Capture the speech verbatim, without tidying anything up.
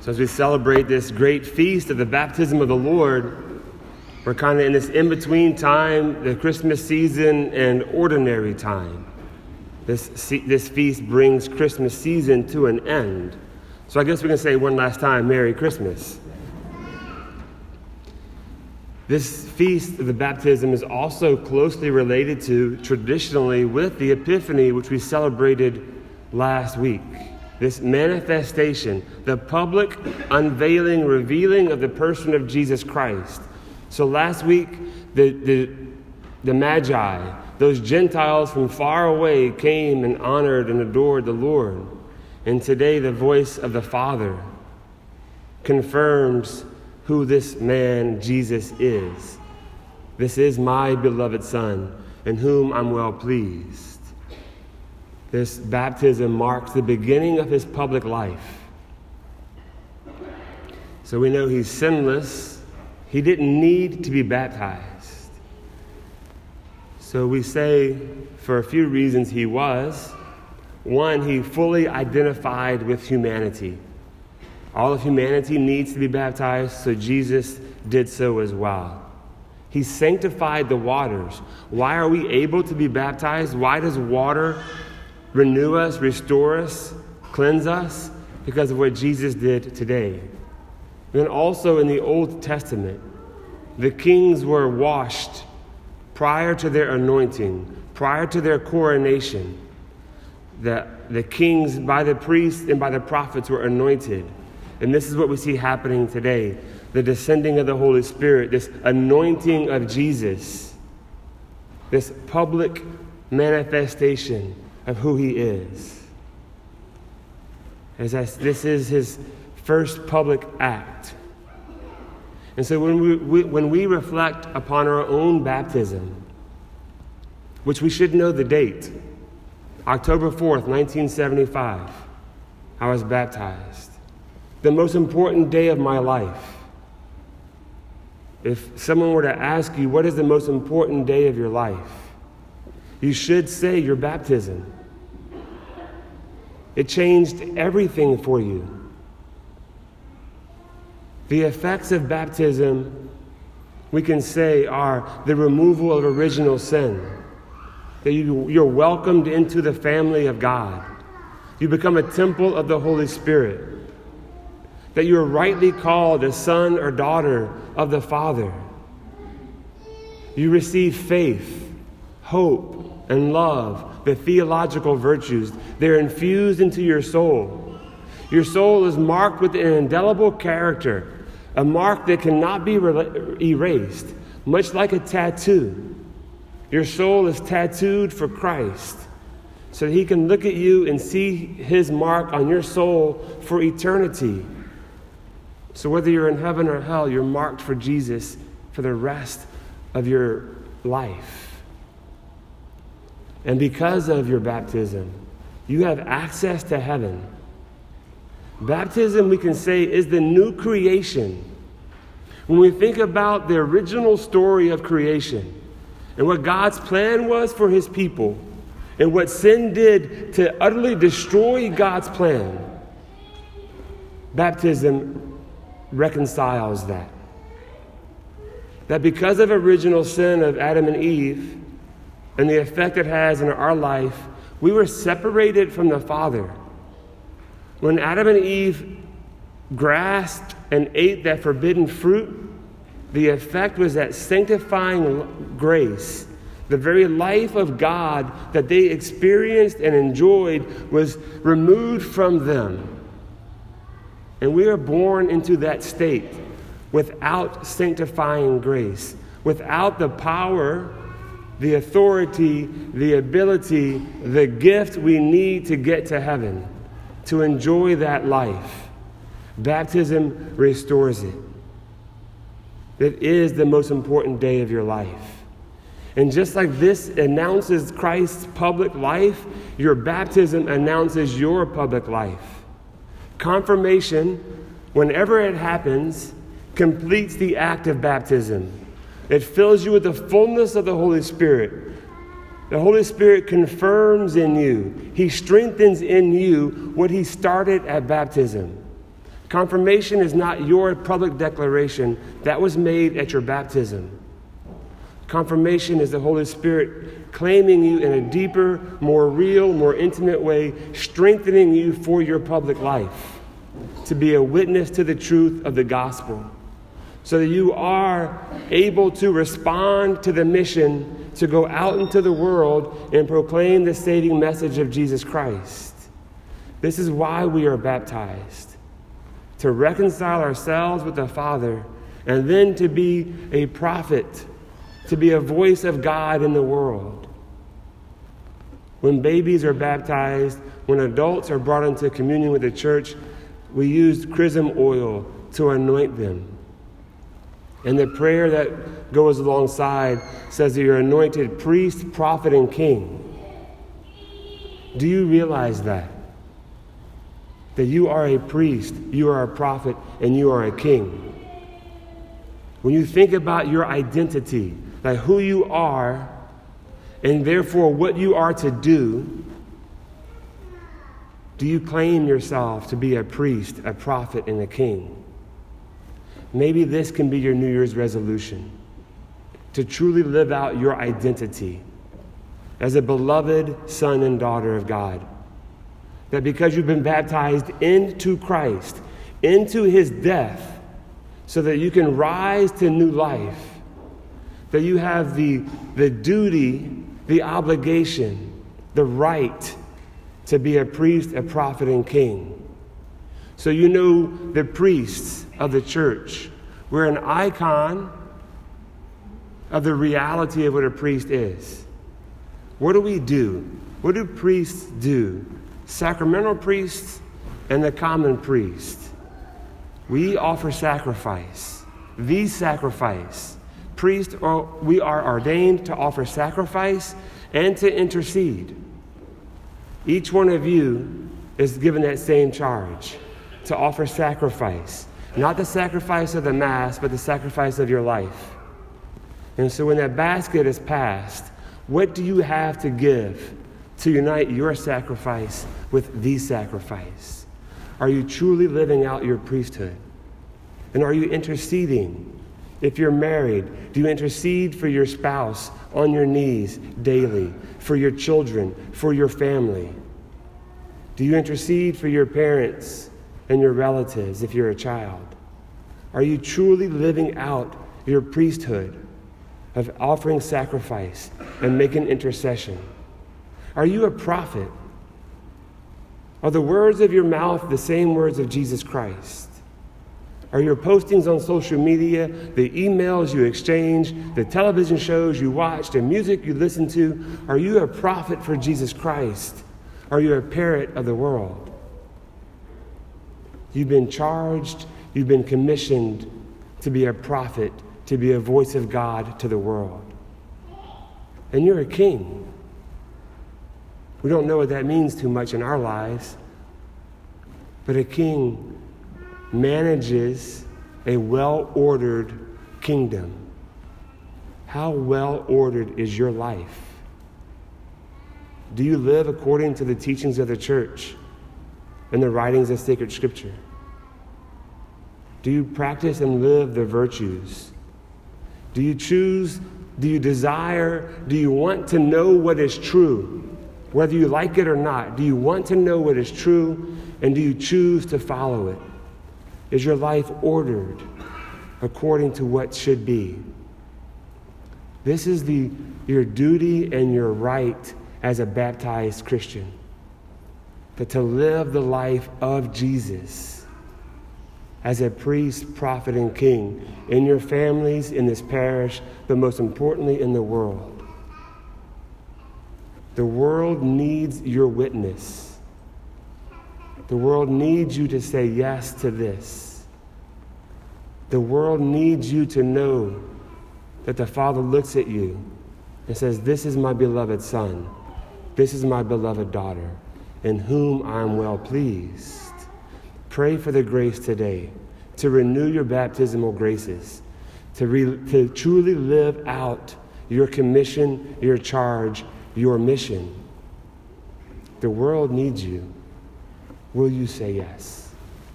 So as we celebrate this great feast of the baptism of the Lord, we're kind of in this in-between time, the Christmas season and ordinary time. This, this feast brings Christmas season to an end. So I guess we can say one last time, Merry Christmas. This feast of the baptism is also closely related to, traditionally, with the Epiphany, which we celebrated last week. This manifestation, the public unveiling, revealing of the person of Jesus Christ. So last week, the, the, the Magi, those Gentiles from far away, came and honored and adored the Lord. And today, the voice of the Father confirms who this man, Jesus, is. This is my beloved Son, in whom I'm well pleased. This baptism marks the beginning of his public life. So we know he's sinless. He didn't need to be baptized. So we say, for a few reasons, he was. One, he fully identified with humanity. All of humanity needs to be baptized, so Jesus did so as well. He sanctified the waters. Why are we able to be baptized? Why does water renew us, restore us, cleanse us? Because of what Jesus did today. And then also in the Old Testament, the kings were washed prior to their anointing, prior to their coronation. The, the kings by the priests and by the prophets were anointed. And this is what we see happening today. The descending of the Holy Spirit, this anointing of Jesus, this public manifestation of who he is. As I, this is his first public act. And so when we, we, when we reflect upon our own baptism, which we should know the date, October fourth, nineteen seventy-five, I was baptized. The most important day of my life. If someone were to ask you, what is the most important day of your life? You should say your baptism. It changed everything for you. The effects of baptism, we can say, are the removal of original sin. That you, you're welcomed into the family of God. You become a temple of the Holy Spirit. That you are rightly called a son or daughter of the Father. You receive faith, hope, and love, the theological virtues. They're infused into your soul. Your soul is marked with an indelible character, a mark that cannot be re- erased, much like a tattoo. Your soul is tattooed for Christ, so that he can look at you and see his mark on your soul for eternity. So whether you're in heaven or hell, you're marked for Jesus for the rest of your life. And because of your baptism, you have access to heaven. Baptism, we can say, is the new creation. When we think about the original story of creation and what God's plan was for his people and what sin did to utterly destroy God's plan, baptism reconciles that. That because of original sin of Adam and Eve and the effect it has in our life, we were separated from the Father. When Adam and Eve grasped and ate that forbidden fruit, the effect was that sanctifying grace, the very life of God that they experienced and enjoyed, was removed from them. And we are born into that state without sanctifying grace, without the power, the authority, the ability, the gift we need to get to heaven, to enjoy that life. Baptism restores it. It is the most important day of your life. And just like this announces Christ's public life, your baptism announces your public life. Confirmation, whenever it happens, completes the act of baptism. It fills you with the fullness of the Holy Spirit. The Holy Spirit confirms in you. He strengthens in you what he started at baptism. Confirmation is not your public declaration. That was made at your baptism. Confirmation is the Holy Spirit claiming you in a deeper, more real, more intimate way, strengthening you for your public life, to be a witness to the truth of the gospel, so that you are able to respond to the mission to go out into the world and proclaim the saving message of Jesus Christ. This is why we are baptized, to reconcile ourselves with the Father, and then to be a prophet, to be a voice of God in the world. When babies are baptized, when adults are brought into communion with the church, we use chrism oil to anoint them. And the prayer that goes alongside says that you're anointed priest, prophet, and king. Do you realize that? That you are a priest, you are a prophet, and you are a king. When you think about your identity, like who you are, and therefore what you are to do, do you claim yourself to be a priest, a prophet, and a king? Maybe this can be your New Year's resolution, to truly live out your identity as a beloved son and daughter of God. That because you've been baptized into Christ, into his death, so that you can rise to new life, that you have the, the duty, the obligation, the right to be a priest, a prophet, and king. So you know the priests of the church. We're an icon of the reality of what a priest is. What do we do? What do priests do? Sacramental priests and the common priest. We offer sacrifice, the sacrifice. Priests, are, we are ordained to offer sacrifice and to intercede. Each one of you is given that same charge, to offer sacrifice. Not the sacrifice of the Mass, but the sacrifice of your life. And so when that basket is passed, what do you have to give to unite your sacrifice with the sacrifice? Are you truly living out your priesthood? And are you interceding? If you're married, do you intercede for your spouse on your knees daily, for your children, for your family? Do you intercede for your parents and your relatives if you're a child? Are you truly living out your priesthood of offering sacrifice and making intercession? Are you a prophet? Are the words of your mouth the same words of Jesus Christ? Are your postings on social media, the emails you exchange, the television shows you watch, the music you listen to, are you a prophet for Jesus Christ? Are you a parrot of the world? You've been charged, you've been commissioned to be a prophet, to be a voice of God to the world. And you're a king. We don't know what that means too much in our lives, but a king manages a well-ordered kingdom. How well-ordered is your life? Do you live according to the teachings of the church and the writings of sacred scripture? Do you practice and live the virtues? Do you choose, do you desire, do you want to know what is true? Whether you like it or not, do you want to know what is true, and do you choose to follow it? Is your life ordered according to what should be? This is the your duty and your right as a baptized Christian, that to live the life of Jesus as a priest, prophet, and king in your families, in this parish, but most importantly in the world. The world needs your witness. The world needs you to say yes to this. The world needs you to know that the Father looks at you and says, "This is my beloved Son. This is my beloved daughter, in whom I am well pleased." Pray for the grace today to renew your baptismal graces, to, re- to truly live out your commission, your charge, your mission. The world needs you. Will you say yes?